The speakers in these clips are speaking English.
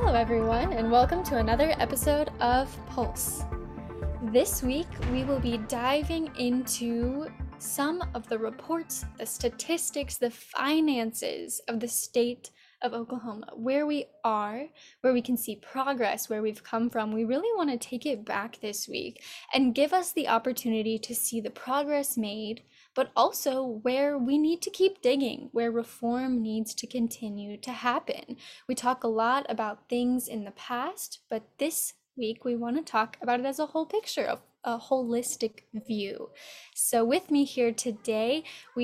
Hello, everyone, and welcome to another episode of Pulse. This week, we will be diving into some of the reports, the statistics, the finances of the state of Oklahoma, where we are, where we can see progress, where we've come from. We really want to take it back this week and give us the opportunity to see the progress made, but also where we need to keep digging, where reform needs to continue to happen. We talk a lot about things in the past, but this week we want to talk about it as a whole picture, a holistic view. So with me here today,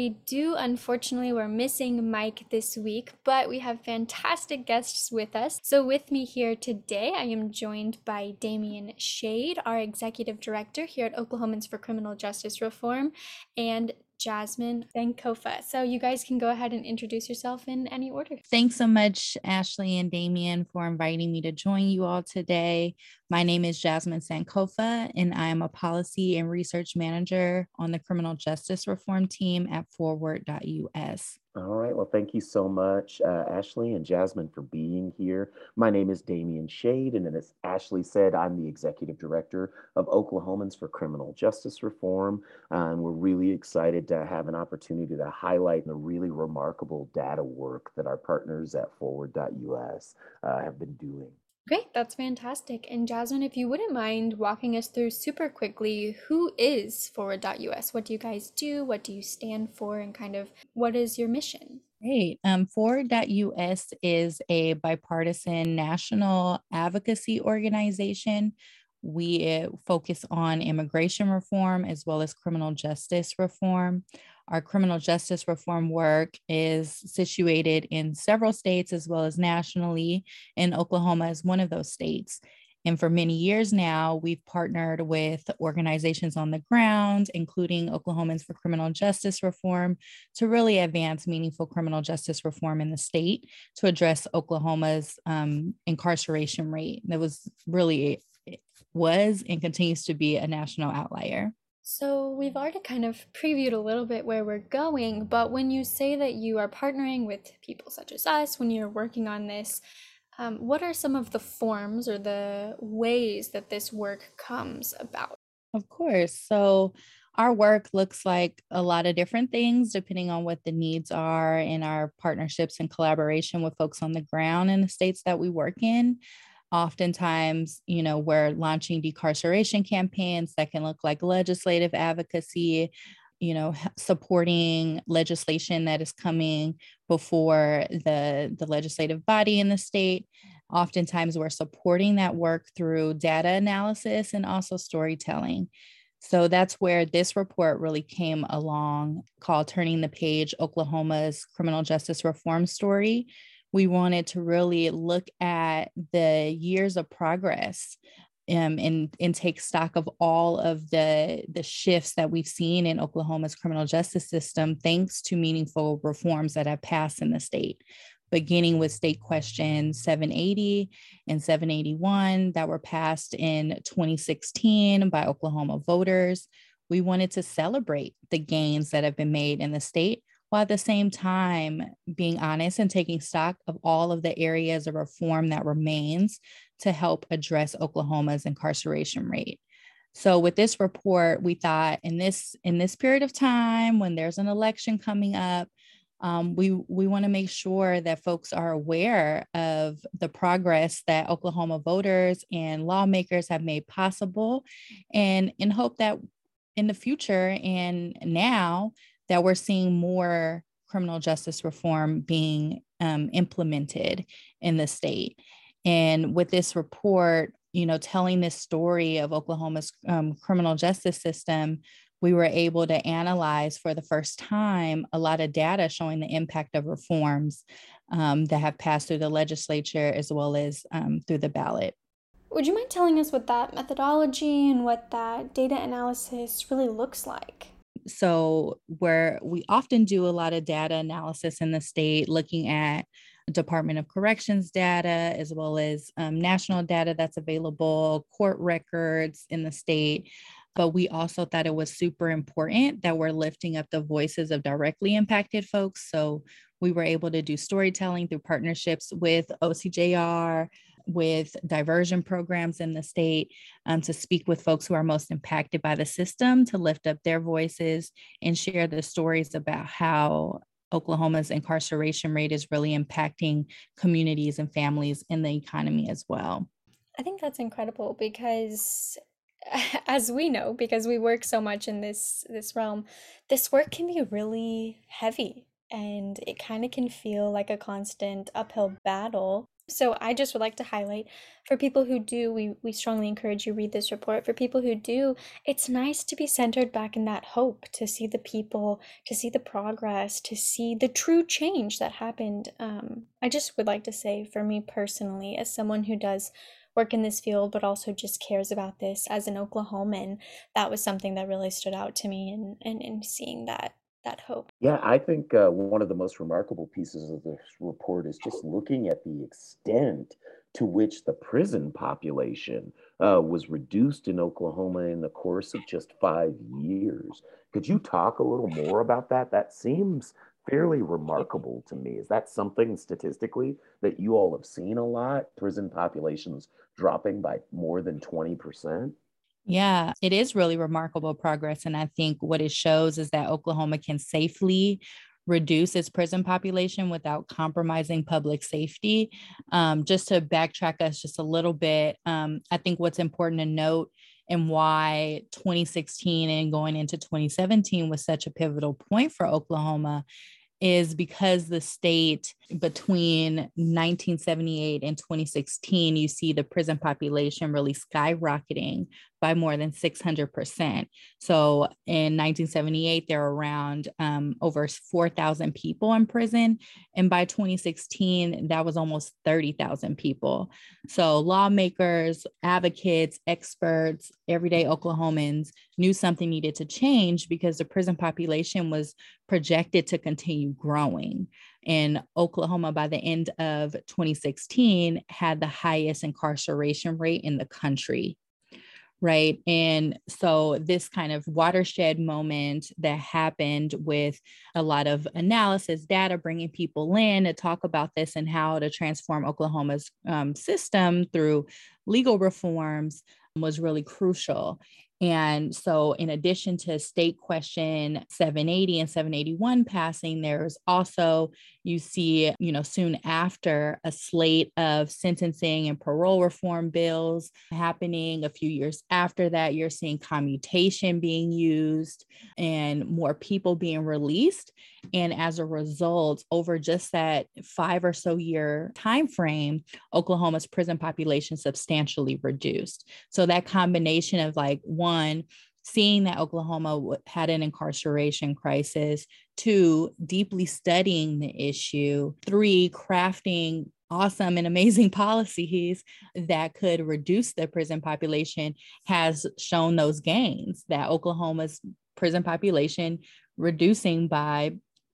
we're missing Mike this week, but we have fantastic guests with us. So with me here today, I am joined by Damian Shade, our Executive Director here at Oklahomans for Criminal Justice Reform, and Jasmine Sankofa. So you guys can go ahead and introduce yourself in any order. Thanks so much, Ashley and Damian, for inviting me to join you all today. My name is Jasmine Sankofa, and I am a policy and research manager on the criminal justice reform team at forward.us. All right. Well, thank you so much, Ashley and Jasmine, for being here. My name is Damian Shade, and as Ashley said, I'm the Executive Director of Oklahomans for Criminal Justice Reform. And we're really excited to have an opportunity to highlight the really remarkable data work that our partners at forward.us have been doing. Great, that's fantastic. And Jasmine, if you wouldn't mind walking us through super quickly, who is Forward.us? What do you guys do? What do you stand for? And kind of what is your mission? Great. Forward.us is a bipartisan national advocacy organization. We focus on immigration reform as well as criminal justice reform. Our criminal justice reform work is situated in several states as well as nationally, and Oklahoma is one of those states. And for many years now, we've partnered with organizations on the ground, including Oklahomans for Criminal Justice Reform, to really advance meaningful criminal justice reform in the state to address Oklahoma's incarceration rate. That was and continues to be a national outlier. So we've already kind of previewed a little bit where we're going, but when you say that you are partnering with people such as us, when you're working on this, what are some of the forms or the ways that this work comes about? Of course. So our work looks like a lot of different things depending on what the needs are in our partnerships and collaboration with folks on the ground in the states that we work in. Oftentimes, we're launching decarceration campaigns that can look like legislative advocacy, supporting legislation that is coming before the legislative body in the state. Oftentimes, we're supporting that work through data analysis and also storytelling. So that's where this report really came along, called Turning the Page, Oklahoma's Criminal Justice Reform Story. We wanted to really look at the years of progress and take stock of all of the shifts that we've seen in Oklahoma's criminal justice system, thanks to meaningful reforms that have passed in the state, beginning with State Question 780 and 781 that were passed in 2016 by Oklahoma voters. We wanted to celebrate the gains that have been made in the state, while at the same time being honest and taking stock of all of the areas of reform that remains to help address Oklahoma's incarceration rate. So with this report, we thought in this period of time, when there's an election coming up, we want to make sure that folks are aware of the progress that Oklahoma voters and lawmakers have made possible, and in hope that in the future and now that we're seeing more criminal justice reform being implemented in the state. And with this report, telling this story of Oklahoma's criminal justice system, we were able to analyze for the first time a lot of data showing the impact of reforms that have passed through the legislature as well as through the ballot. Would you mind telling us what that methodology and what that data analysis really looks like? So where we often do a lot of data analysis in the state, looking at Department of Corrections data, as well as national data that's available, court records in the state, But we also thought it was super important that we're lifting up the voices of directly impacted folks. So we were able to do storytelling through partnerships with OCJR, with diversion programs in the state, to speak with folks who are most impacted by the system, to lift up their voices and share the stories about how Oklahoma's incarceration rate is really impacting communities and families and the economy as well. I think that's incredible because as we know, because we work so much in this realm, this work can be really heavy and it kind of can feel like a constant uphill battle. So I just would like to highlight for people who do, we strongly encourage you read this report. For people who do, it's nice to be centered back in that hope, to see the people, to see the progress, to see the true change that happened. I just would like to say, for me personally, as someone who does work in this field, but also just cares about this as an Oklahoman, that was something that really stood out to me and seeing that hope. Yeah, I think one of the most remarkable pieces of this report is just looking at the extent to which the prison population was reduced in Oklahoma in the course of just 5 years. Could you talk a little more about that? That seems fairly remarkable to me. Is that something statistically that you all have seen a lot? Prison populations dropping by more than 20%? Yeah, it is really remarkable progress. And I think what it shows is that Oklahoma can safely reduce its prison population without compromising public safety. Just to backtrack us just a little bit, I think what's important to note and why 2016 and going into 2017 was such a pivotal point for Oklahoma is because the state between 1978 and 2016, you see the prison population really skyrocketing by more than 600%. So in 1978, there were around over 4,000 people in prison. And by 2016, that was almost 30,000 people. So lawmakers, advocates, experts, everyday Oklahomans knew something needed to change because the prison population was projected to continue growing. And Oklahoma, by the end of 2016, had the highest incarceration rate in the country. Right. And so this kind of watershed moment that happened with a lot of analysis, data, bringing people in to talk about this and how to transform Oklahoma's system through legal reforms was really crucial. And so in addition to state question 780 and 781 passing, there's also, you see, soon after, a slate of sentencing and parole reform bills happening. A few years after that, you're seeing commutation being used and more people being released. And as a result, over just that 5 or so year time frame, Oklahoma's prison population substantially reduced. So that combination of one, seeing that Oklahoma had an incarceration crisis, 2, deeply studying the issue, 3, crafting awesome and amazing policies that could reduce the prison population, has shown those gains, that Oklahoma's prison population reducing by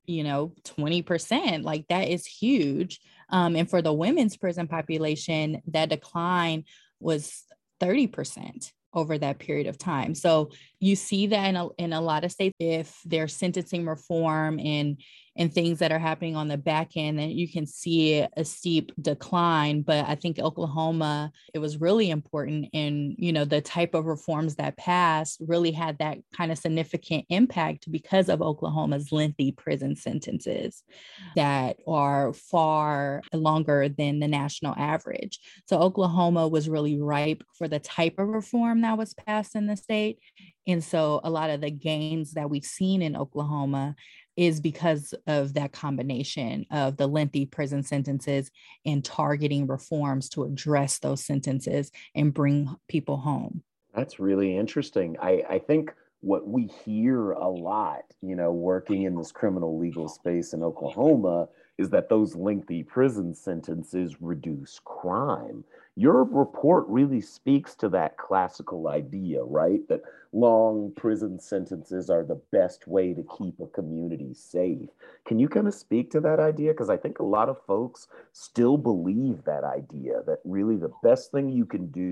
20%. That is huge. And for the women's prison population, that decline was 30% over that period of time. So you see that in a lot of states, if there's sentencing reform and things that are happening on the back end, then you can see a steep decline. But I think Oklahoma, it was really important, and the type of reforms that passed really had that kind of significant impact because of Oklahoma's lengthy prison sentences that are far longer than the national average. So Oklahoma was really ripe for the type of reform that was passed in the state. And so a lot of the gains that we've seen in Oklahoma is because of that combination of the lengthy prison sentences and targeting reforms to address those sentences and bring people home. That's really interesting. I think what we hear a lot, working in this criminal legal space in Oklahoma, is that those lengthy prison sentences reduce crime. Your report really speaks to that classical idea, right? That long prison sentences are the best way to keep a community safe. Can you kind of speak to that idea? Because I think a lot of folks still believe that idea, that really the best thing you can do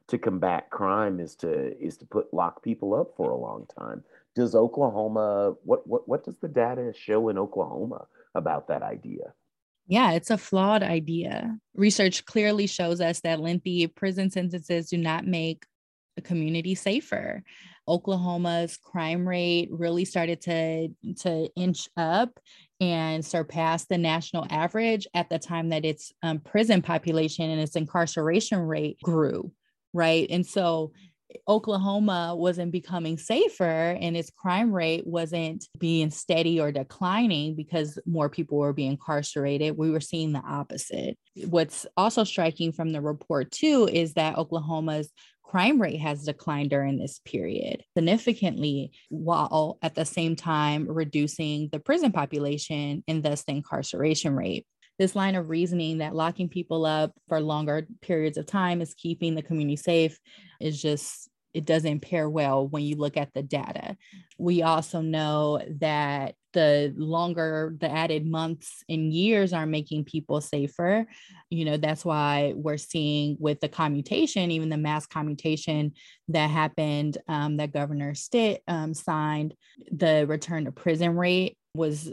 to combat crime is to put lock people up for a long time. Does Oklahoma what does the data show in Oklahoma about that idea? Yeah, it's a flawed idea. Research clearly shows us that lengthy prison sentences do not make a community safer. Oklahoma's crime rate really started to inch up and surpass the national average at the time that its prison population and its incarceration rate grew, right? And so Oklahoma wasn't becoming safer and its crime rate wasn't being steady or declining because more people were being incarcerated. We were seeing the opposite. What's also striking from the report, too, is that Oklahoma's crime rate has declined during this period significantly, while at the same time reducing the prison population and thus the incarceration rate. This line of reasoning that locking people up for longer periods of time is keeping the community safe is just, it doesn't pair well when you look at the data. We also know that the longer the added months and years are making people safer. That's why we're seeing with the commutation, even the mass commutation that happened, that Governor Stitt signed, the return to prison rate was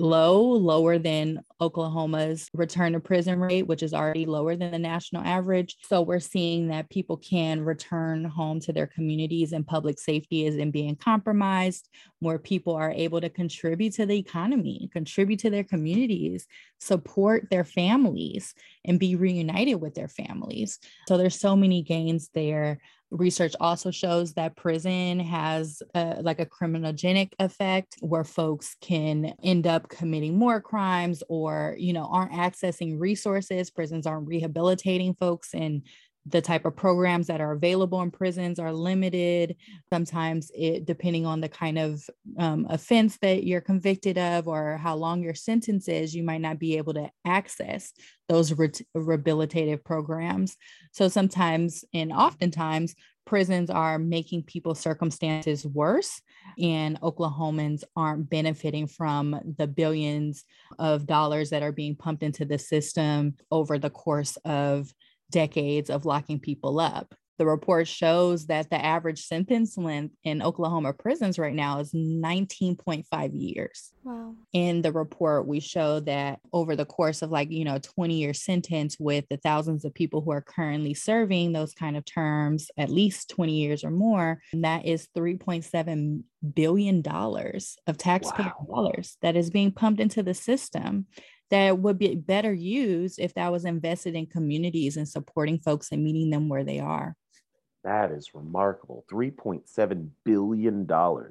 lower than Oklahoma's return to prison rate, which is already lower than the national average. So we're seeing that people can return home to their communities and public safety isn't being compromised. More people are able to contribute to the economy, contribute to their communities, support their families, and be reunited with their families. So there's so many gains there. Research also shows that prison has like a criminogenic effect where folks can end up committing more crimes or, aren't accessing resources. Prisons aren't rehabilitating folks, and the type of programs that are available in prisons are limited. Sometimes depending on the kind of offense that you're convicted of or how long your sentence is, you might not be able to access those rehabilitative programs. So sometimes and oftentimes prisons are making people's circumstances worse, and Oklahomans aren't benefiting from the billions of dollars that are being pumped into the system over the course of decades of locking people up. The report shows that the average sentence length in Oklahoma prisons right now is 19.5 years. Wow. In the report, we show that over the course of 20-year sentence with the thousands of people who are currently serving those kind of terms, at least 20 years or more, that is $3.7 billion of taxpayer dollars that is being pumped into the system that would be better used if that was invested in communities and supporting folks and meeting them where they are. That is remarkable. $3.7 billion.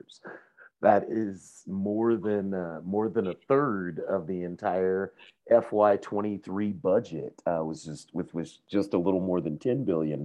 That is more than a third of the entire FY23 budget. Was just a little more than $10 billion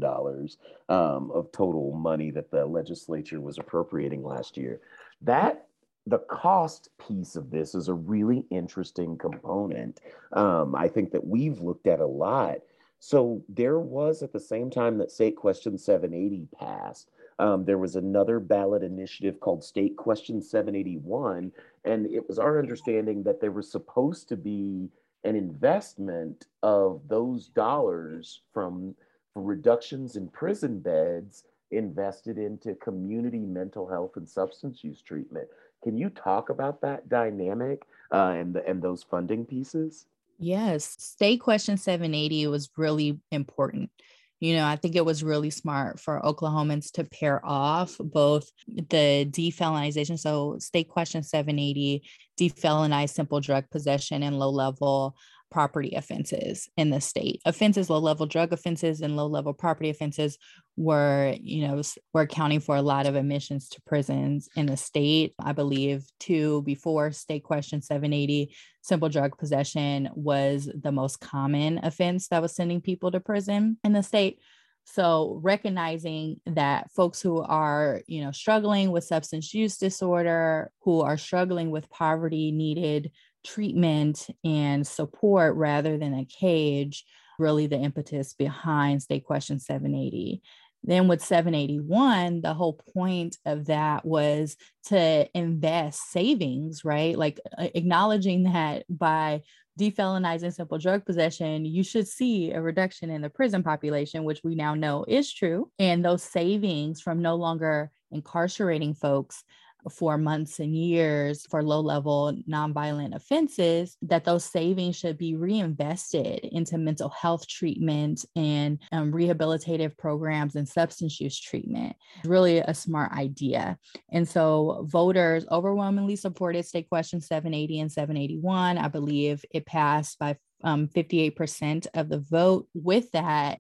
of total money that the legislature was appropriating last year. The cost piece of this is a really interesting component. I think that we've looked at a lot. So there was, at the same time that State Question 780 passed, there was another ballot initiative called State Question 781, and it was our understanding that there was supposed to be an investment of those dollars for reductions in prison beds invested into community mental health and substance use treatment. Can you talk about that dynamic and those funding pieces? Yes, State Question 780 was really important. I think it was really smart for Oklahomans to pair off both the defelonization. So State Question 780 defelonized simple drug possession and low-level property offenses in the state. Offenses, low-level drug offenses and low-level property offenses were accounting for a lot of admissions to prisons in the state. I believe before State Question 780, simple drug possession was the most common offense that was sending people to prison in the state. So recognizing that folks who are, struggling with substance use disorder, who are struggling with poverty, needed treatment and support rather than a cage, really the impetus behind State Question 780. Then with 781, the whole point of that was to invest savings, right? Like acknowledging that by defelonizing simple drug possession, you should see a reduction in the prison population, which we now know is true. And those savings from no longer incarcerating folks for months and years for low-level nonviolent offenses, that those savings should be reinvested into mental health treatment and rehabilitative programs and substance use treatment. Really a smart idea. And so voters overwhelmingly supported State Question 780 and 781. I believe it passed by 58% of the vote. With that,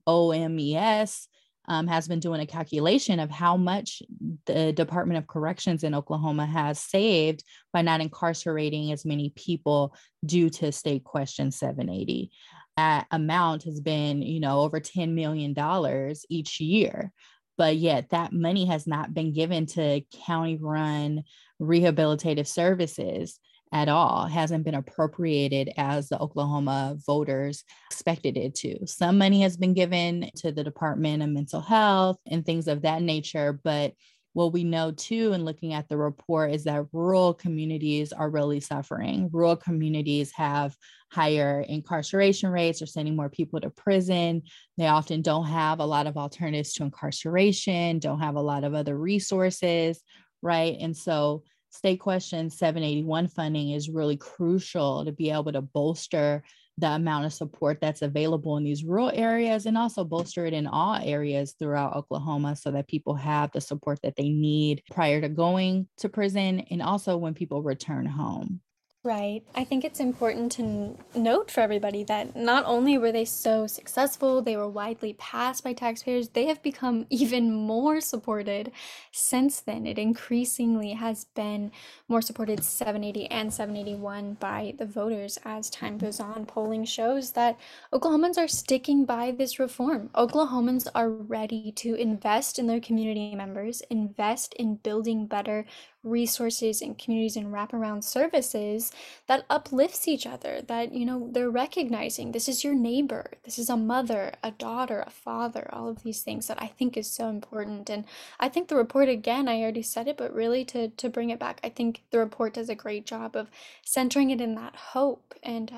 OMES has been doing a calculation of how much the Department of Corrections in Oklahoma has saved by not incarcerating as many people due to State Question 780. That amount has been, over $10 million each year. But yet that money has not been given to county-run rehabilitative services at all, hasn't been appropriated as the Oklahoma voters expected it to. Some money has been given to the Department of Mental Health and things of that nature. But what we know too, in looking at the report, is that rural communities are really suffering. Rural communities have higher incarceration rates, or sending more people to prison. They often don't have a lot of alternatives to incarceration, don't have a lot of other resources, right? And so State Question 781 funding is really crucial to be able to bolster the amount of support that's available in these rural areas, and also bolster it in all areas throughout Oklahoma so that people have the support that they need prior to going to prison, and also when people return home. Right. I think it's important to note for everybody that not only were they so successful, they were widely passed by taxpayers, they have become even more supported since then. It increasingly has been more supported, 780 and 781, by the voters as time goes on. Polling shows that Oklahomans are sticking by this reform. Oklahomans are ready to invest in their community members, invest in building better resources and communities and wraparound services that uplifts each other, that, they're recognizing this is your neighbor, this is a mother, a daughter, a father, all of these things that I think is so important. And I think the report, again, I already said it, but really to bring it back, I think the report does a great job of centering it in that hope. And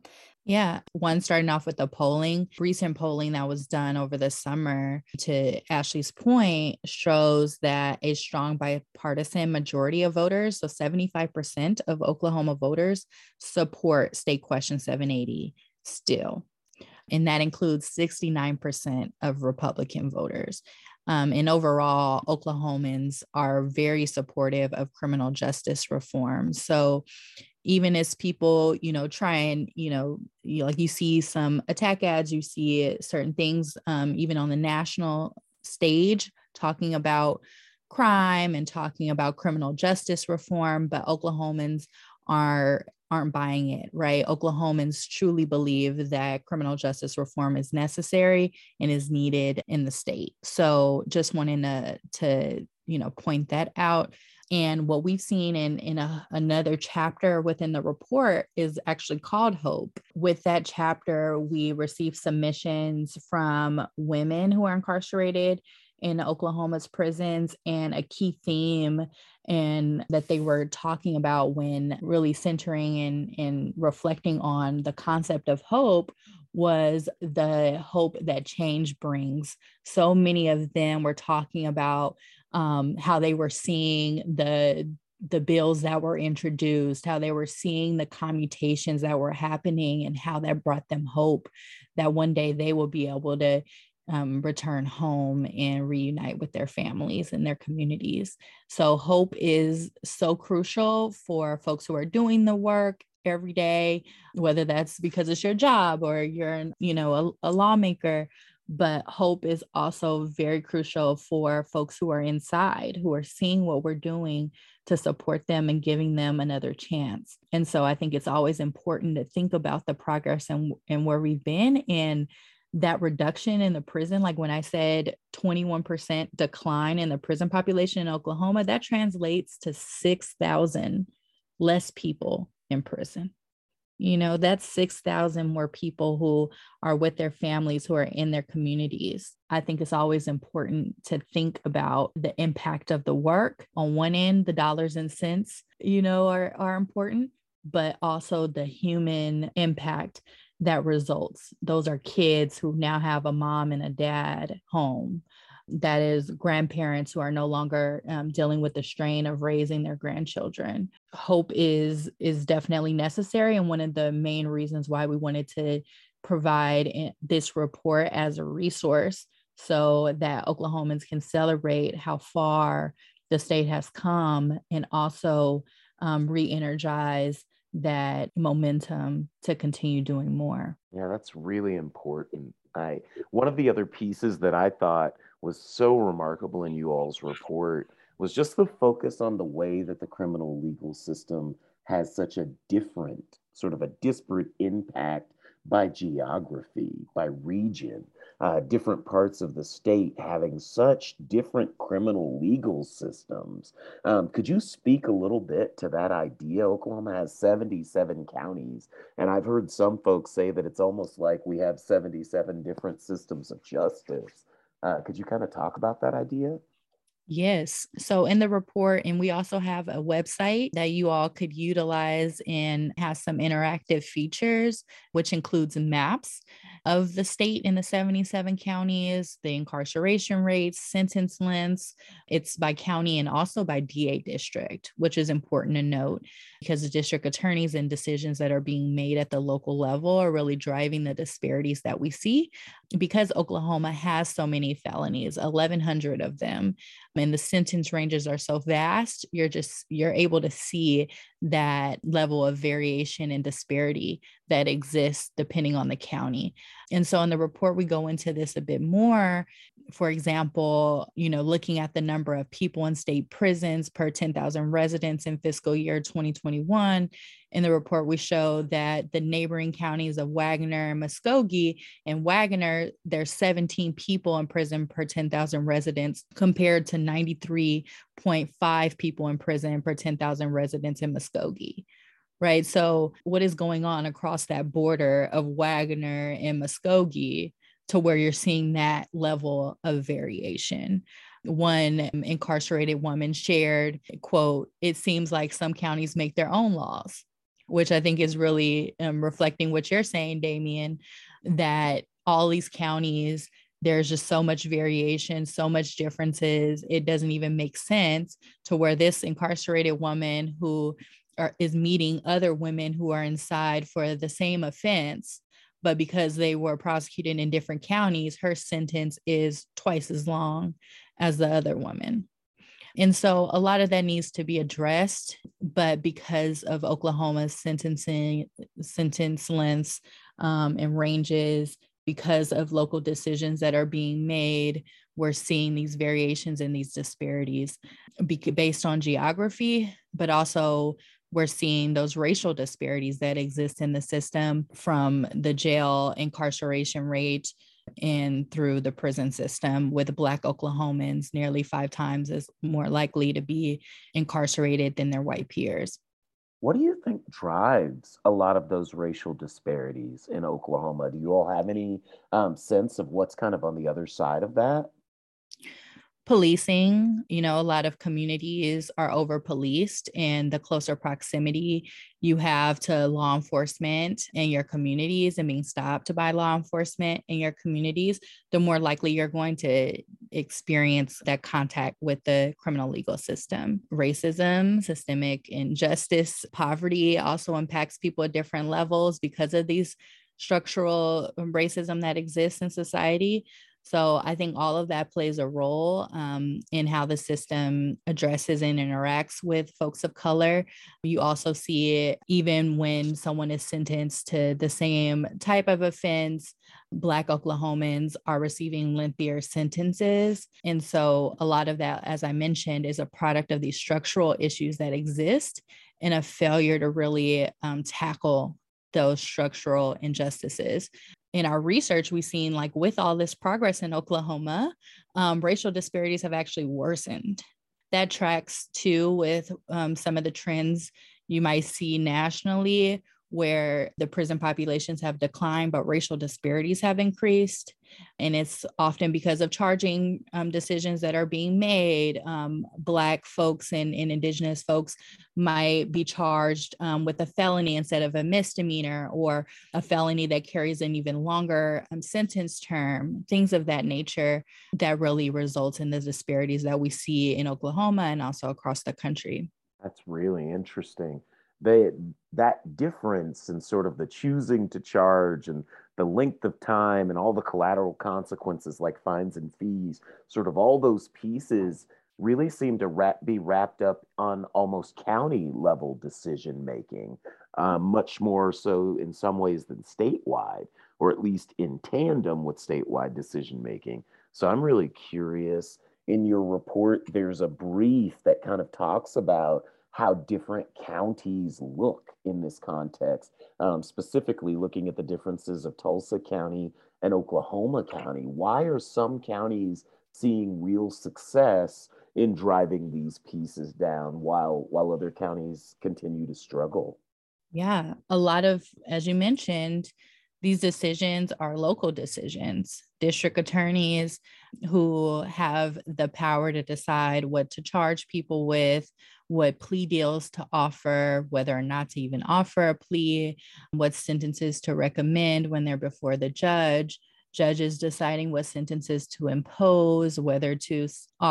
yeah, one starting off with the recent polling that was done over the summer, to Ashley's point, shows that a strong bipartisan majority of voters, so 75% of Oklahoma voters, support State Question 780 still. And that includes 69% of Republican voters. And overall, Oklahomans are very supportive of criminal justice reform. So even as people, try and, you see some attack ads, you see certain things, even on the national stage, talking about crime and talking about criminal justice reform, but Oklahomans aren't buying it, right? Oklahomans truly believe that criminal justice reform is necessary and is needed in the state. So just wanting to point that out. And what we've seen in another chapter within the report is actually called Hope. With that chapter, we received submissions from women who are incarcerated in Oklahoma's prisons, and a key theme and that they were talking about when really centering and reflecting on the concept of hope was the hope that change brings. So many of them were talking about how they were seeing the bills that were introduced, how they were seeing the commutations that were happening, and how that brought them hope that one day they will be able to return home and reunite with their families and their communities. So hope is so crucial for folks who are doing the work every day, whether that's because it's your job or you're, a lawmaker. But hope is also very crucial for folks who are inside, who are seeing what we're doing to support them and giving them another chance. And so I think it's always important to think about the progress and where we've been, and that reduction in the prison. Like when I said 21% decline in the prison population in Oklahoma, that translates to 6,000 less people in prison. That's 6,000 more people who are with their families, who are in their communities. I think it's always important to think about the impact of the work. On one end, the dollars and cents, are important, but also the human impact that results. Those are kids who now have a mom and a dad home. That is grandparents who are no longer dealing with the strain of raising their grandchildren. Hope is definitely necessary, and one of the main reasons why we wanted to provide this report as a resource so that Oklahomans can celebrate how far the state has come, and also re-energize that momentum to continue doing more. Yeah, that's really important. One of the other pieces that I thought was so remarkable in you all's report was just the focus on the way that the criminal legal system has such a different, sort of a disparate impact by geography, by region, different parts of the state having such different criminal legal systems. Could you speak a little bit to that idea? Oklahoma has 77 counties, and I've heard some folks say that it's almost like we have 77 different systems of justice. Could you kind of talk about that idea? Yes. So in the report, and we also have a website that you all could utilize and has some interactive features, which includes maps of the state in the 77 counties, the incarceration rates, sentence lengths. It's by county and also by DA district, which is important to note because the district attorneys and decisions that are being made at the local level are really driving the disparities that we see because Oklahoma has so many felonies, 1,100 of them, and the sentence ranges are so vast, you're able to see that level of variation and disparity that exists depending on the county. And so in the report, we go into this a bit more. For example, looking at the number of people in state prisons per 10,000 residents in fiscal year 2021. In the report, we show that the neighboring counties of Wagoner and Muskogee, and Wagoner, there's 17 people in prison per 10,000 residents compared to 93.5 people in prison per 10,000 residents in Muskogee. Right. So what is going on across that border of Wagoner and Muskogee to where you're seeing that level of variation? One incarcerated woman shared, quote, "It seems like some counties make their own laws," which I think is really reflecting what you're saying, Damien, that all these counties, there's just so much variation, so much differences. It doesn't even make sense to where this incarcerated woman who is meeting other women who are inside for the same offense, but because they were prosecuted in different counties, her sentence is twice as long as the other woman. And so a lot of that needs to be addressed, but because of Oklahoma's sentence lengths and ranges, because of local decisions that are being made, we're seeing these variations and these disparities based on geography, but also we're seeing those racial disparities that exist in the system from the jail incarceration rate and through the prison system, with Black Oklahomans nearly 5 times as more likely to be incarcerated than their white peers. What do you think drives a lot of those racial disparities in Oklahoma? Do you all have any sense of what's kind of on the other side of that? Policing, a lot of communities are over policed, and the closer proximity you have to law enforcement in your communities and being stopped by law enforcement in your communities, the more likely you're going to experience that contact with the criminal legal system. Racism, systemic injustice, poverty also impacts people at different levels because of these structural racism that exists in society. So I think all of that plays a role in how the system addresses and interacts with folks of color. You also see it even when someone is sentenced to the same type of offense. Black Oklahomans are receiving lengthier sentences. And so a lot of that, as I mentioned, is a product of these structural issues that exist and a failure to really tackle those structural injustices. In our research, we've seen, like, with all this progress in Oklahoma, racial disparities have actually worsened. That tracks too with some of the trends you might see nationally, where the prison populations have declined, but racial disparities have increased. And it's often because of charging decisions that are being made. Black folks and Indigenous folks might be charged with a felony instead of a misdemeanor, or a felony that carries an even longer sentence term, things of that nature that really results in the disparities that we see in Oklahoma and also across the country. That's really interesting. That difference in sort of the choosing to charge and the length of time and all the collateral consequences like fines and fees, sort of all those pieces really seem to be wrapped up on almost county level decision making, much more so in some ways than statewide, or at least in tandem with statewide decision making. So I'm really curious. In your report, there's a brief that kind of talks about how different counties look in this context, specifically looking at the differences of Tulsa County and Oklahoma County. Why are some counties seeing real success in driving these pieces down while other counties continue to struggle? Yeah, a lot of, as you mentioned, these decisions are local decisions. District attorneys who have the power to decide what to charge people with, what plea deals to offer, whether or not to even offer a plea, what sentences to recommend when they're before the judge. Judges deciding what sentences to impose, whether to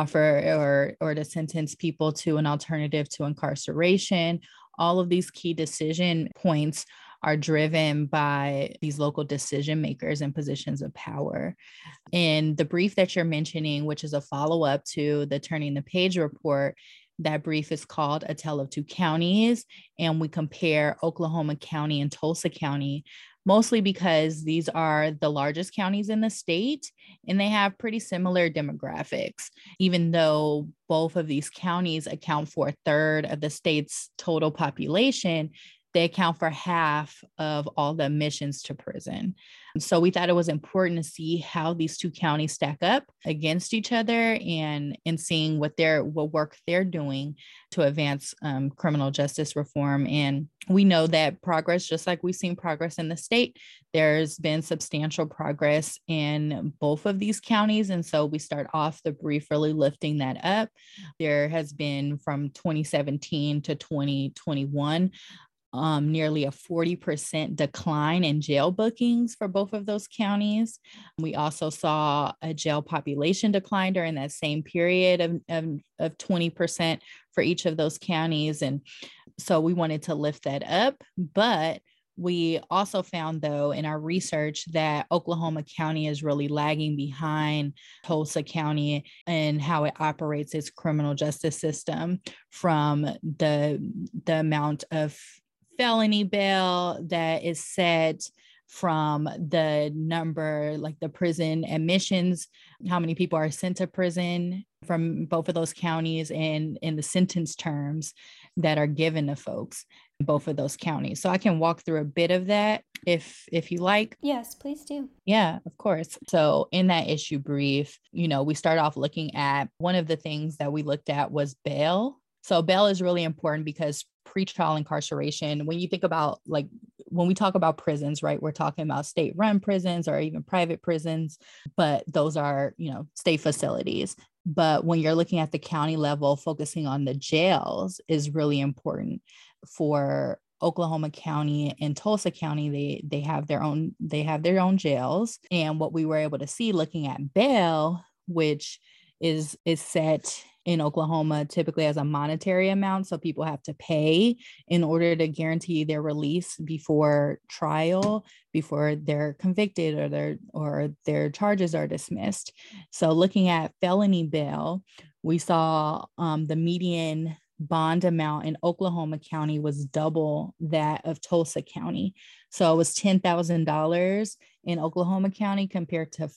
offer or to sentence people to an alternative to incarceration. All of these key decision points are driven by these local decision makers in positions of power. In the brief that you're mentioning, which is a follow-up to the Turning the Page report, that brief is called A Tale of Two Counties, and we compare Oklahoma County and Tulsa County, mostly because these are the largest counties in the state and they have pretty similar demographics. Even though both of these counties account for a third of the state's total population, they account for half of all the admissions to prison. So we thought it was important to see how these two counties stack up against each other and seeing what work they're doing to advance criminal justice reform. And we know that progress, just like we've seen progress in the state, there's been substantial progress in both of these counties. And so we start off the brief really lifting that up. There has been, from 2017 to 2021, nearly a 40% decline in jail bookings for both of those counties. We also saw a jail population decline during that same period of 20% for each of those counties. And so we wanted to lift that up. But we also found, though, in our research that Oklahoma County is really lagging behind Tulsa County and how it operates its criminal justice system, from the amount of felony bail that is set, from the number, like the prison admissions, how many people are sent to prison from both of those counties, and in the sentence terms that are given to folks in both of those counties. So I can walk through a bit of that if you like. Yes, please do. Yeah, of course. So in that issue brief, we start off looking at, one of the things that we looked at was bail. So bail is really important because pretrial incarceration, when you think about, like, when we talk about prisons, right, we're talking about state-run prisons or even private prisons, but those are, state facilities. But when you're looking at the county level, focusing on the jails is really important. For Oklahoma County and Tulsa County, they have their own jails. And what we were able to see looking at bail, which is set in Oklahoma typically as a monetary amount. So people have to pay in order to guarantee their release before trial, before they're convicted or their charges are dismissed. So looking at felony bail, we saw the median bond amount in Oklahoma County was double that of Tulsa County. So it was $10,000 in Oklahoma County compared to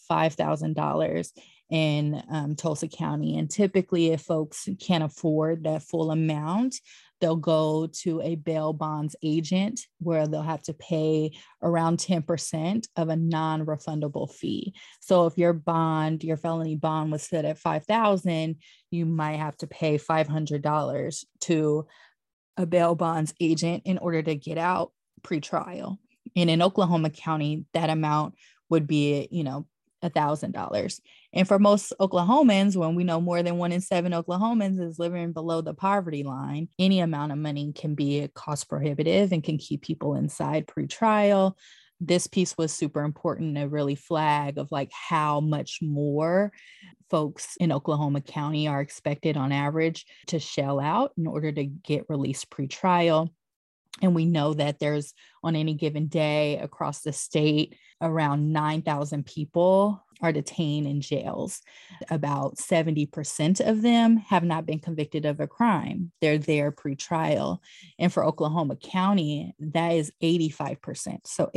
$5,000 in Tulsa County. And typically, if folks can't afford that full amount, they'll go to a bail bonds agent where they'll have to pay around 10% of a non-refundable fee. So if your felony bond was set at $5,000, you might have to pay $500 to a bail bonds agent in order to get out pretrial. And in Oklahoma County, that amount would be, $1,000. And for most Oklahomans, when we know more than 1 in 7 Oklahomans is living below the poverty line, any amount of money can be cost prohibitive and can keep people inside pretrial. This piece was super important to really flag of like how much more folks in Oklahoma County are expected on average to shell out in order to get released pretrial. And we know that there's on any given day across the state, around 9,000 people are detained in jails. About 70% of them have not been convicted of a crime. They're there pre-trial. And for Oklahoma County, that is 85%. So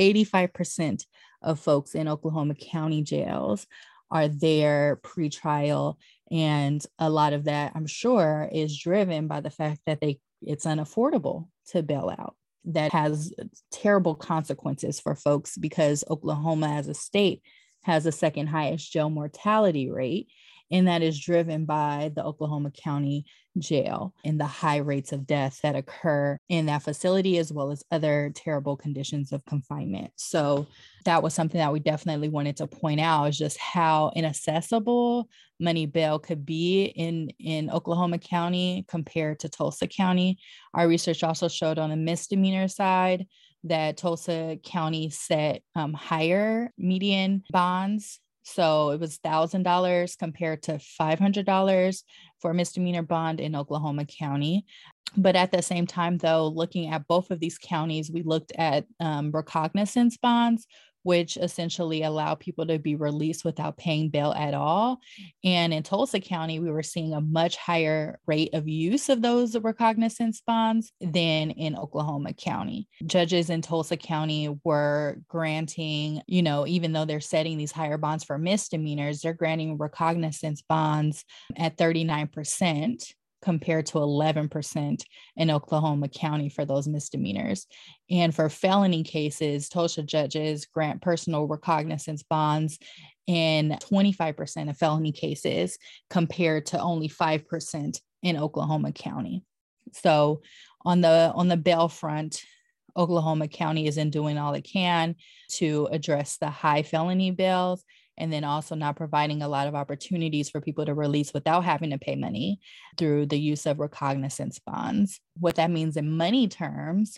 85% of folks in Oklahoma County jails are there pre-trial. And a lot of that, I'm sure, is driven by the fact that it's unaffordable to bail out. That has terrible consequences for folks because Oklahoma as a state has the second highest jail mortality rate. And that is driven by the Oklahoma County jail and the high rates of death that occur in that facility, as well as other terrible conditions of confinement. So that was something that we definitely wanted to point out, is just how inaccessible money bail could be in Oklahoma County compared to Tulsa County. Our research also showed on the misdemeanor side that Tulsa County set higher median bonds. So it was $1,000 compared to $500 for a misdemeanor bond in Oklahoma County. But at the same time, though, looking at both of these counties, we looked at recognizance bonds, which essentially allow people to be released without paying bail at all. And in Tulsa County, we were seeing a much higher rate of use of those recognizance bonds than in Oklahoma County. Judges in Tulsa County were granting, even though they're setting these higher bonds for misdemeanors, they're granting recognizance bonds at 39%. Compared to 11% in Oklahoma County for those misdemeanors. And for felony cases, Tulsa judges grant personal recognizance bonds in 25% of felony cases compared to only 5% in Oklahoma County. So on the bail front, Oklahoma County isn't doing all it can to address the high felony bails, and then also not providing a lot of opportunities for people to release without having to pay money through the use of recognizance bonds. What that means in money terms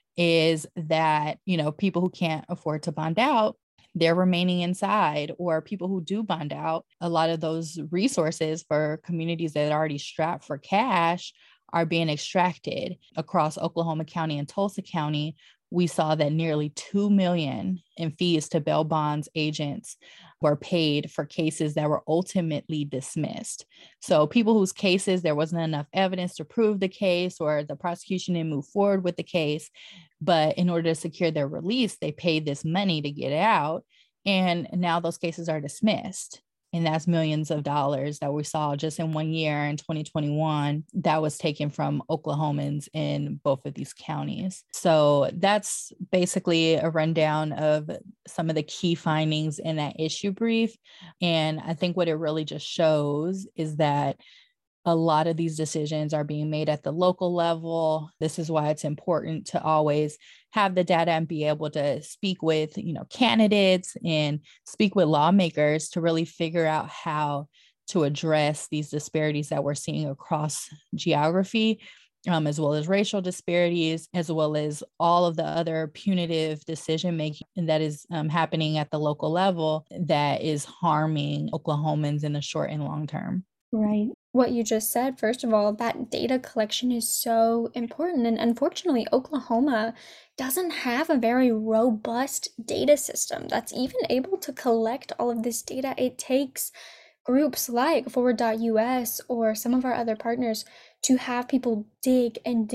is that, people who can't afford to bond out, they're remaining inside, or people who do bond out, a lot of those resources for communities that are already strapped for cash are being extracted. Across Oklahoma County and Tulsa County, we saw that nearly $2 million in fees to bail bonds agents were paid for cases that were ultimately dismissed. So people whose cases there wasn't enough evidence to prove the case, or the prosecution didn't move forward with the case, but in order to secure their release, they paid this money to get out. And now those cases are dismissed. And that's millions of dollars that we saw just in 1 year in 2021 that was taken from Oklahomans in both of these counties. So that's basically a rundown of some of the key findings in that issue brief. And I think what it really just shows is that a lot of these decisions are being made at the local level. This is why it's important to always have the data and be able to speak with, candidates and speak with lawmakers to really figure out how to address these disparities that we're seeing across geography, as well as racial disparities, as well as all of the other punitive decision making that is happening at the local level that is harming Oklahomans in the short and long term. Right. What you just said, first of all, that data collection is so important. And unfortunately, Oklahoma doesn't have a very robust data system that's even able to collect all of this data. It takes groups like Forward.us or some of our other partners to have people dig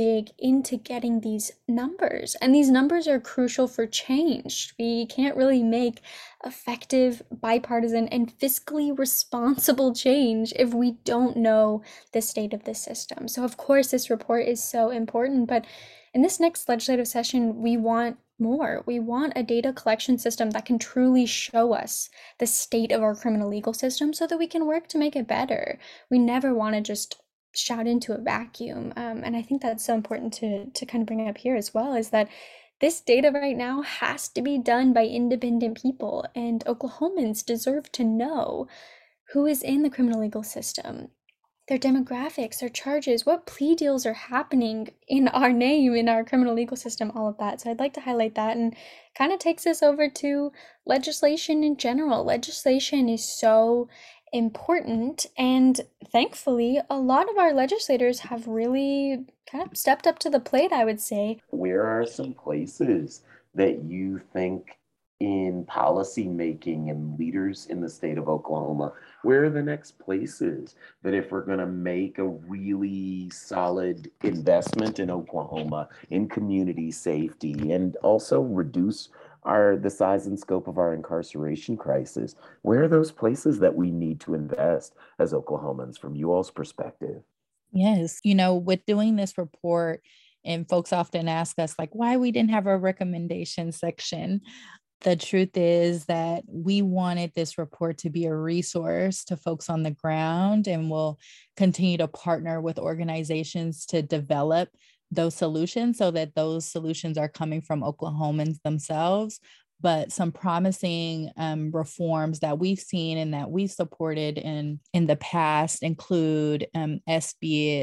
into getting these numbers. And these numbers are crucial for change. We can't really make effective, bipartisan, and fiscally responsible change if we don't know the state of the system. So of course, this report is so important, but in this next legislative session, we want more. We want a data collection system that can truly show us the state of our criminal legal system so that we can work to make it better. We never want to just shout into a vacuum. And I think that's so important to kind of bring up here as well, is that This data right now has to be done by independent people, and Oklahomans deserve to know who is in the criminal legal system, their demographics, their charges, what plea deals are happening in our name, in our criminal legal system, all of that. So I'd like to highlight that, and kind of takes us over to legislation in general. Legislation is so important, and thankfully, a lot of our legislators have really kind of stepped up to the plate, I would say. Where are some places that you think in policy making and leaders in the state of Oklahoma, where are the next places that if we're going to make a really solid investment in Oklahoma, in community safety, and also reduce the size and scope of our incarceration crisis, where are those places that we need to invest as Oklahomans from you all's perspective? Yes. With doing this report, and folks often ask us, like, why we didn't have a recommendation section. The truth is that we wanted this report to be a resource to folks on the ground, and we'll continue to partner with organizations to develop those solutions so that those solutions are coming from Oklahomans themselves. But some promising reforms that we've seen and that we've supported in the past include SB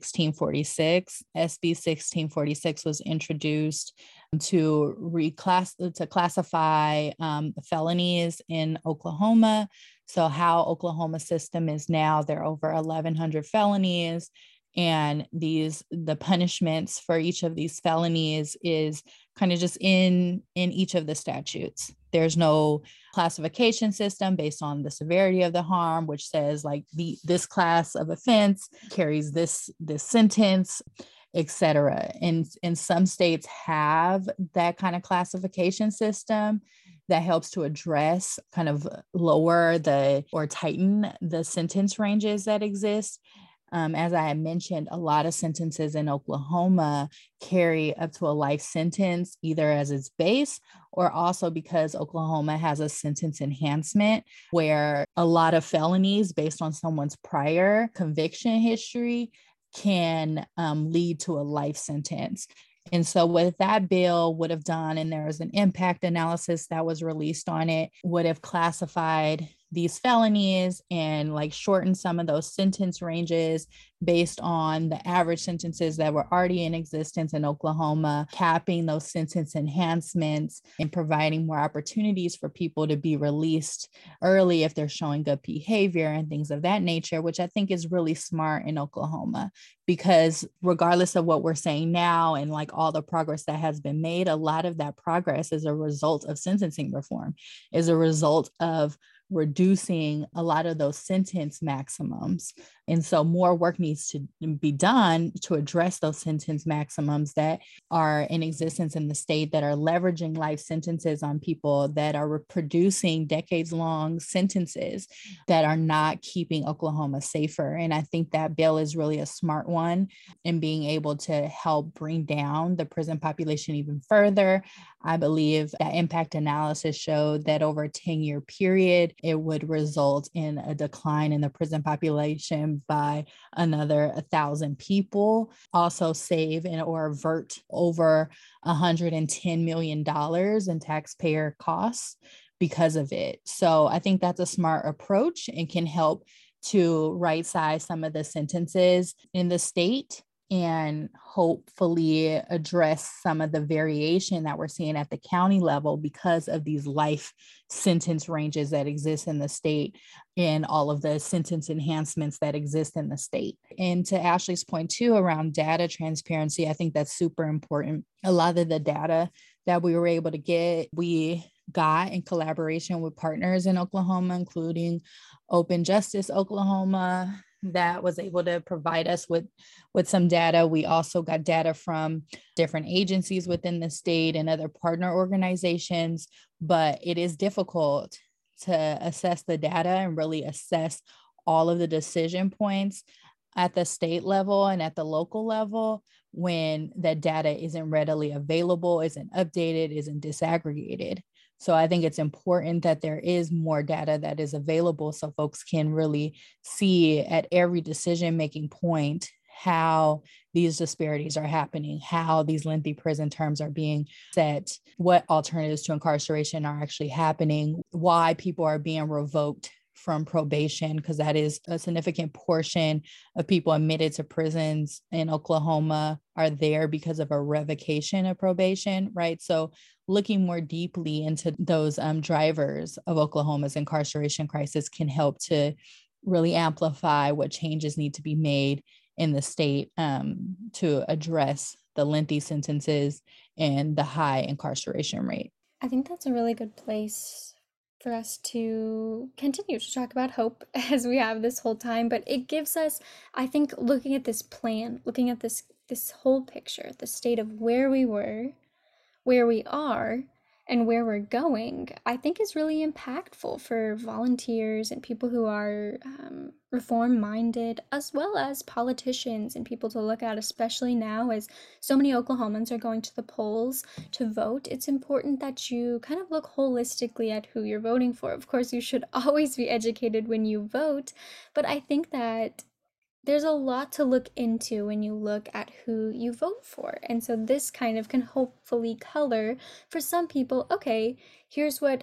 1646. SB 1646 was introduced to classify felonies in Oklahoma. So how Oklahoma system is now, there are over 1,100 felonies, and the punishments for each of these felonies is kind of just in each of the statutes. There's no classification system based on the severity of the harm, which says like this class of offense carries this sentence, etc. And some states have that kind of classification system that helps to address, kind of lower or tighten the sentence ranges that exist. As I had mentioned, a lot of sentences in Oklahoma carry up to a life sentence, either as its base or also because Oklahoma has a sentence enhancement where a lot of felonies based on someone's prior conviction history can lead to a life sentence. And so what that bill would have done, and there was an impact analysis that was released on it, would have classified these felonies and like shortened some of those sentence ranges based on the average sentences that were already in existence in Oklahoma, capping those sentence enhancements and providing more opportunities for people to be released early if they're showing good behavior and things of that nature, which I think is really smart in Oklahoma, because regardless of what we're saying now and like all the progress that has been made, a lot of that progress is a result of sentencing reform, is a result of reducing a lot of those sentence maximums. And so more work needs to be done to address those sentence maximums that are in existence in the state, that are leveraging life sentences on people, that are producing decades-long sentences that are not keeping Oklahoma safer. And I think that bill is really a smart one in being able to help bring down the prison population even further. I believe that impact analysis showed that over a 10-year period, it would result in a decline in the prison population by another 1,000 people, also save or avert over $110 million in taxpayer costs because of it. So I think that's a smart approach and can help to right size some of the sentences in the state and hopefully address some of the variation that we're seeing at the county level because of these life sentence ranges that exist in the state and all of the sentence enhancements that exist in the state. And to Ashley's point too, around data transparency, I think that's super important. A lot of the data that we were able to get, we got in collaboration with partners in Oklahoma, including Open Justice Oklahoma, that was able to provide us with some data. We also got data from different agencies within the state and other partner organizations, but it is difficult to assess the data and really assess all of the decision points at the state level and at the local level when that data isn't readily available, isn't updated, isn't disaggregated. So I think it's important that there is more data that is available so folks can really see at every decision-making point how these disparities are happening, how these lengthy prison terms are being set, what alternatives to incarceration are actually happening, why people are being revoked from probation, because that is a significant portion of people admitted to prisons in Oklahoma are there because of a revocation of probation, right? So looking more deeply into those drivers of Oklahoma's incarceration crisis can help to really amplify what changes need to be made in the state to address the lengthy sentences and the high incarceration rate. I think that's a really good place for us to continue to talk about hope as we have this whole time, but it gives us, I think, looking at this plan, looking at this whole picture, the state of where we were, where we are, and where we're going, I think is really impactful for volunteers and people who are reform-minded, as well as politicians and people to look at, especially now as so many Oklahomans are going to the polls to vote. It's important that you kind of look holistically at who you're voting for. Of course, you should always be educated when you vote, but I think that there's a lot to look into when you look at who you vote for. And so this kind of can hopefully color for some people, okay, here's what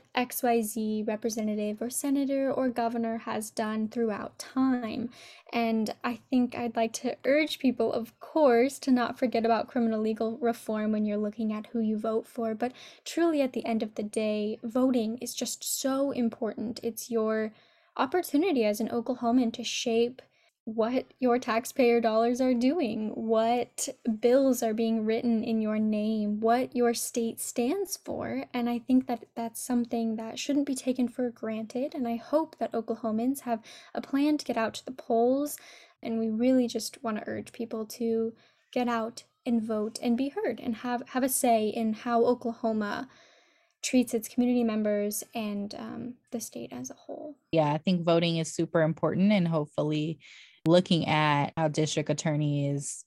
XYZ representative or senator or governor has done throughout time. And I think I'd like to urge people, of course, to not forget about criminal legal reform when you're looking at who you vote for. But truly, at the end of the day, voting is just so important. It's your opportunity as an Oklahoman to shape what your taxpayer dollars are doing, what bills are being written in your name, what your state stands for. And I think that that's something that shouldn't be taken for granted. And I hope that Oklahomans have a plan to get out to the polls. And we really just want to urge people to get out and vote and be heard and have a say in how Oklahoma treats its community members and the state as a whole. Yeah, I think voting is super important, and hopefully looking at how district attorneys,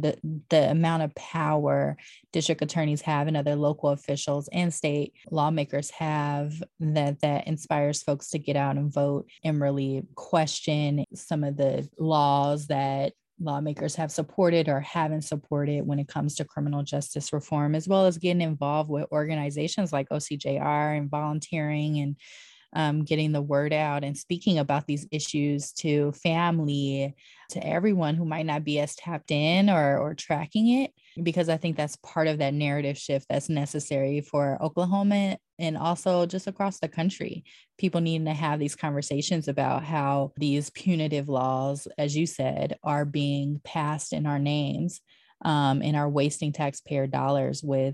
the amount of power district attorneys have and other local officials and state lawmakers have, that inspires folks to get out and vote and really question some of the laws that lawmakers have supported or haven't supported when it comes to criminal justice reform, as well as getting involved with organizations like OCJR and volunteering and getting the word out and speaking about these issues to family, to everyone who might not be as tapped in or tracking it, because I think that's part of that narrative shift that's necessary for Oklahoma and also just across the country. People needing to have these conversations about how these punitive laws, as you said, are being passed in our names and are wasting taxpayer dollars with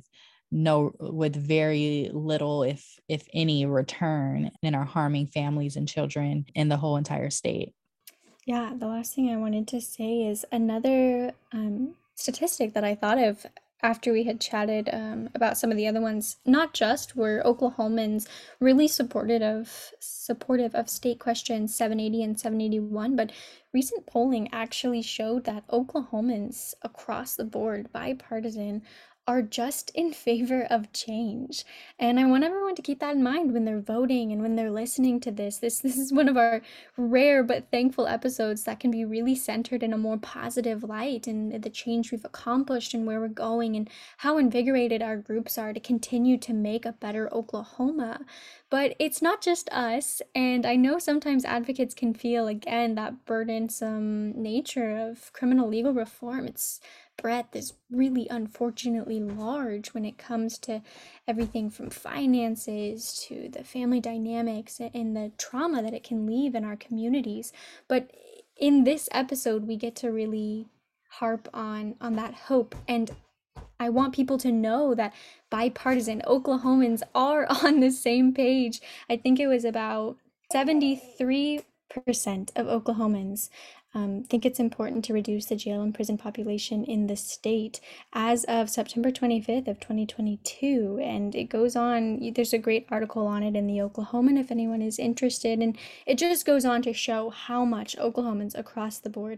very little, if any, return, and are harming families and children in the whole entire state. Yeah, the last thing I wanted to say is another statistic that I thought of after we had chatted about some of the other ones. Not just were Oklahomans really supportive of State Questions 780 and 781, but recent polling actually showed that Oklahomans across the board, bipartisan, are just in favor of change. And I want everyone to keep that in mind when they're voting and when they're listening to this. This is one of our rare but thankful episodes that can be really centered in a more positive light and the change we've accomplished and where we're going and how invigorated our groups are to continue to make a better Oklahoma. But it's not just us, and I know sometimes advocates can feel, again, that burdensome nature of criminal legal reform. Its breadth is really unfortunately large when it comes to everything from finances to the family dynamics and the trauma that it can leave in our communities. But in this episode, we get to really harp on that hope, and I want people to know that bipartisan Oklahomans are on the same page. I think it was about 73% of Oklahomans think it's important to reduce the jail and prison population in the state as of September 25th of 2022. And it goes on, there's a great article on it in the Oklahoman if anyone is interested. And it just goes on to show how much Oklahomans across the board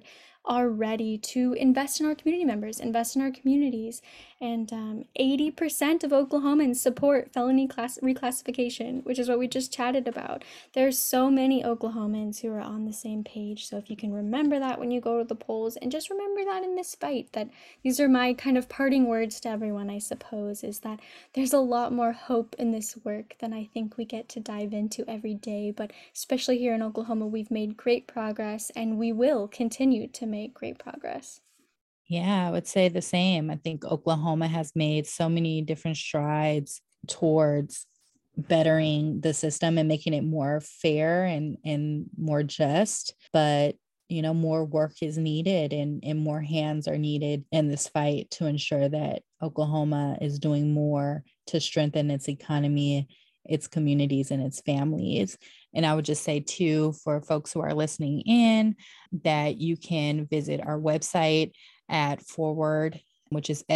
are ready to invest in our community members, invest in our communities. And 80% of Oklahomans support felony reclassification, which is what we just chatted about. There's so many Oklahomans who are on the same page. So if you can remember that when you go to the polls, and just remember that in this fight, that these are my kind of parting words to everyone, I suppose, is that there's a lot more hope in this work than I think we get to dive into every day. But especially here in Oklahoma, we've made great progress, and we will continue to make great progress. Yeah, I would say the same. I think Oklahoma has made so many different strides towards bettering the system and making it more fair and more just. But, more work is needed and more hands are needed in this fight to ensure that Oklahoma is doing more to strengthen its economy, its communities, and its families. And I would just say, too, for folks who are listening in, that you can visit our website at forward, which is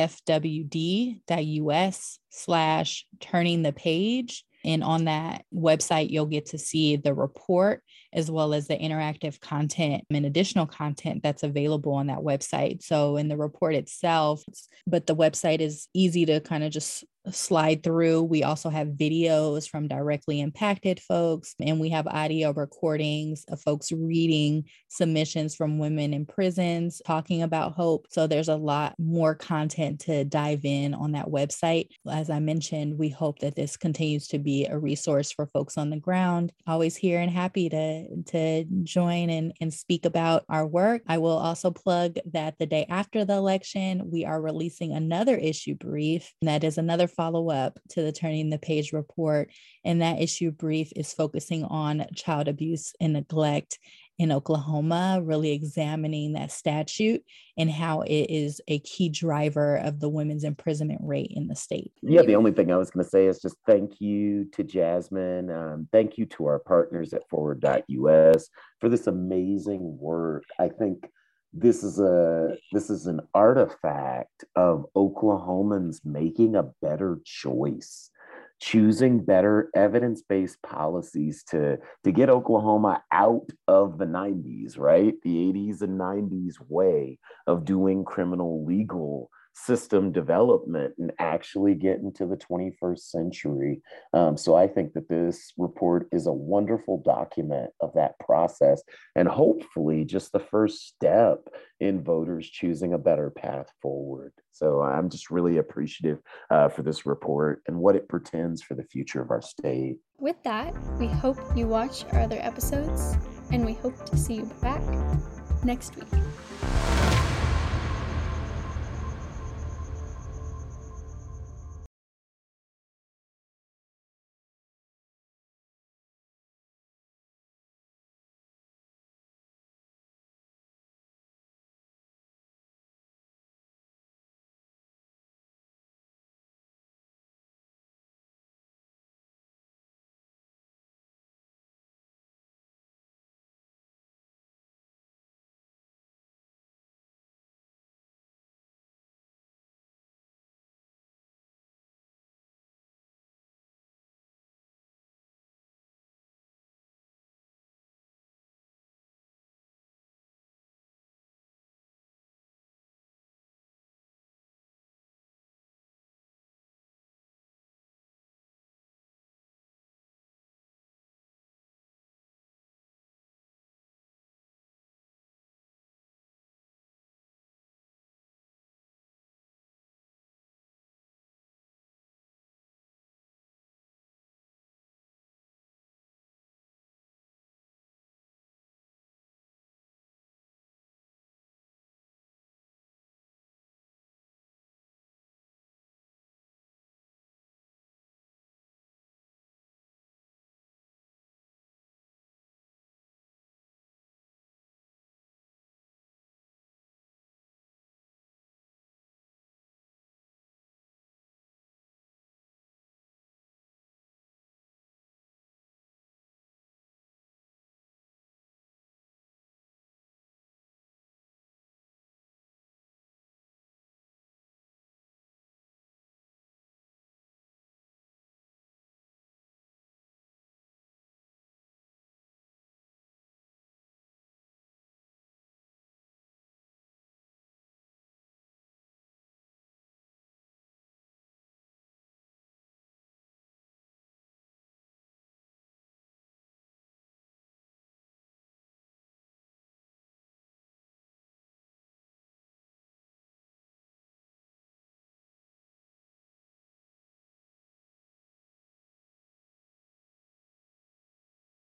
fwd.us/turning the page. And on that website, you'll get to see the report as well as the interactive content and additional content that's available on that website. So in the report itself, but the website is easy to kind of just slide through. We also have videos from directly impacted folks, and we have audio recordings of folks reading submissions from women in prisons talking about hope. So there's a lot more content to dive in on that website. As I mentioned, we hope that this continues to be a resource for folks on the ground. Always here and happy to join and speak about our work. I will also plug that the day after the election, we are releasing another issue brief. And that is another follow-up to the Turning the Page report. And that issue brief is focusing on child abuse and neglect in Oklahoma, really examining that statute and how it is a key driver of the women's imprisonment rate in the state. Yeah, the only thing I was going to say is just thank you to Jasmine. Thank you to our partners at forward.us for this amazing work. I think this is an artifact of Oklahomans making a better choice, choosing better evidence-based policies to get Oklahoma out of the 90s, right? The 80s and 90s way of doing criminal legal system development and actually get into the 21st century. So I think that this report is a wonderful document of that process and hopefully just the first step in voters choosing a better path forward. So I'm just really appreciative for this report and what it portends for the future of our state. With that, we hope you watch our other episodes, and we hope to see you back next week.